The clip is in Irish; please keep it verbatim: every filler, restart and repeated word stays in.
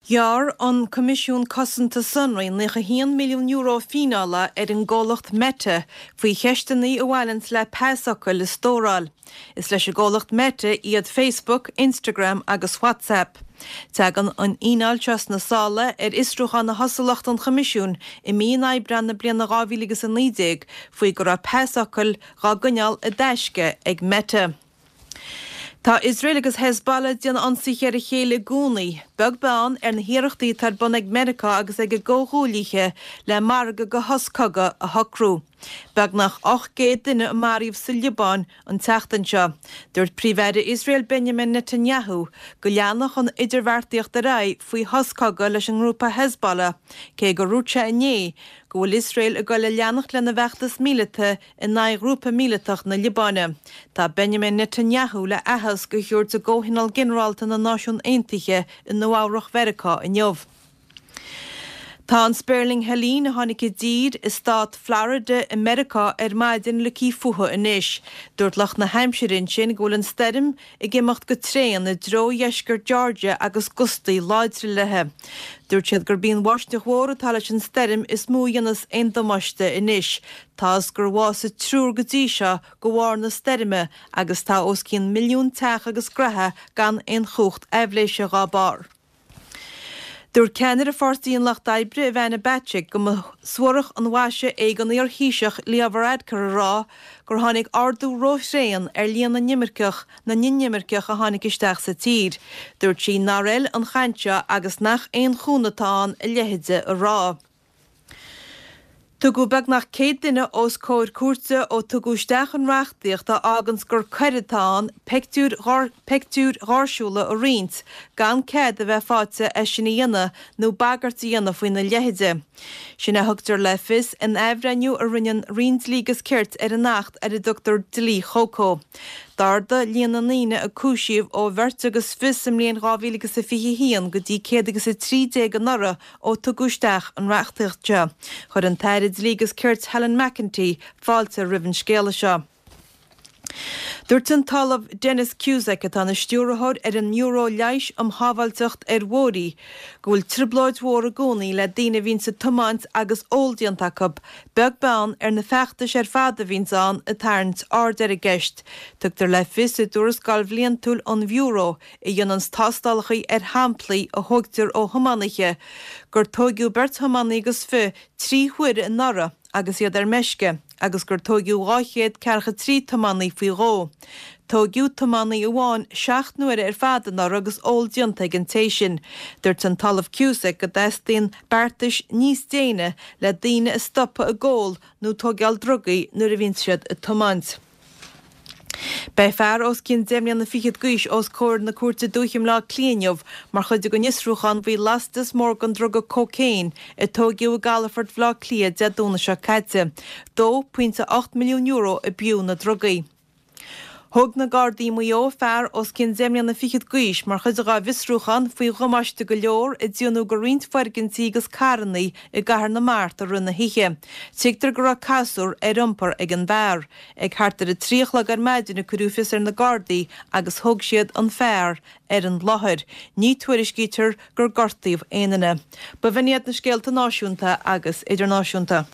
Jaar an Comisiún Cosanta Sunrain le one milliún euro fínála ar an ggólacht meta faoi cheistanaí a bhhailint le péasacha le stóráil. Is leis a ggólacht meta iad Facebook, Instagram agus WhatsApp. Tegan an ionál tras na sála ar istruchan na hasalacht an Comisiún i míon aibrean na bliana gábhílagus an lídeag faoi gur a péasachail gá guneal a deisce ag meta. Tá Israel agus Hezbollah dian ansaí ar a chéile gúnaí, beag beán ar na hiarachtaí tar bun ag America agus ag a ggóthúlaithe le marga go hoscaga a hocrú. Beag nach och géad duine a maríomh sa Libán an teachtain seo. Dúirt príomhheire Israel Benjamin Netanyahu go leanach an idirmhairtíocht a raibh faoi hoscaga leis an grúpa Hezbollah, cé go rúte inné go bhfuil Israel a go le leanach le na bheachtas míleata in na grúpa míleatach na Libáne. Tá Benjamin Netanyahu le ahas go dúirt a ggóhinál ginráalta na Náisiún Aontaithe in Nuachtach Mheiriceá in Jobh. Tá an Sperling Helene a tháinig i dír i stát Florida, America ar maidin le cí futha inis. Dúirt lech na Hampshirein sin go bhfuil an steirm i gimimecht go tréan na dro dheiscear Georgia agus gustaí láidre lethe. Dúirt siad gur bíonn waiste chóir atá leis an steirm is mú dhéanas aon damáiste inis. Tás gur bhás a trúr go dtí seo go bhhar na steirme agus tá os cinn milliún teach agus gratha gan aon chucht eibhléise gábár. Dúir ceannar a fáirtaíon lecht daibre a bheithna beite go suirach an bhaise ag an ar híiseach líomhharad chu rá gur tháinig ardú róisréan ar líon na nimmirceach na nimmirceach a tháinig isteach sa tír. Dúirt sí náréil an chainte agus nach aon chúnatáin a leithéide a rá. Tugu beag nach céad duine os cóir cuarta ó tugusteach an reachtaíocht a agans gur ceiretáin pictiúr ghairsúla a riint gan céad a bheith fáte é sinna dhéanana nó bagart dhéanana faoin na leithéide. Sinna thugtar le fis in éibhreaniu a rinnean riondlígus cirt ar an nacht ar a Dr Dilí Chocó. Darda líana níine a cúisiomh ó bhirt agus fis am líon gábhílagus a fiche híon go dtí céad agus a trídéag an nora ó tugusteach an reachtaíochte. Chur an tairid lígus cirt Helen McEntee fáilte rihann scéala seo. Dúirt an talamh Dennis Cusack atá na stiúrathir ar an euro leis am hábhailteacht ar mhórí go bhfuil tribláid mhór a gcónaí le daoine bhíonn sa tomáint agus óildiantachab beag beán ar na feachtais ar fada bhíonn an a tarint ard ar a gceist. Tugtar le fios a dúras gáil bhliaon túil an bhúró i dionans tástálachaí ar haimplaí a thugtar ó Thománaiche gur tógiú beirt Thománaí agus fi trí chuir in nara agus iad ar meisce, agus gur tógiú gáchéad cearcha trí Thománaí faoi ró. Tógiú Thománaí amháin seacht nuair ar fada nar agus óildianta ag an téisisin. Dúirt an talamh Cusack go d'eistíonn beartais níos déine le daoine is stoppa a ggóil nó tógeal drugaí nuair a bhíonn siad a tomáint. Bei fear os cinn déimlíonn na fichiad gúis os cóir na cuairte dúchim lá clíonmh mar chuide go nisrúchan bhí lastas mór an droga cócéin i tógiú a Galaford bhlá clia de dúna seo caite, dó puinte ácht milliún euro a bíú na drogaí. Thug na Gardaí muo fear os cinn déimlíonn na fichiad gúis mar chuide gá visrúchan faoi ghumáiste go leor i dtíonú go riont fargintí agus carannaí i gcathair na Mart a runna hiche. Sigtar go raibh casúr ar iompar ag an bhear, ag chartar a tríochlag ar maidin na cruúfis ar na Gardaí agus thug siad an fearr ar an láthair. Ní tuairiscítear gur gortaíomh aanaine. Ba bhainiad na scéalta náisiúnta agus idirnáisiúnta.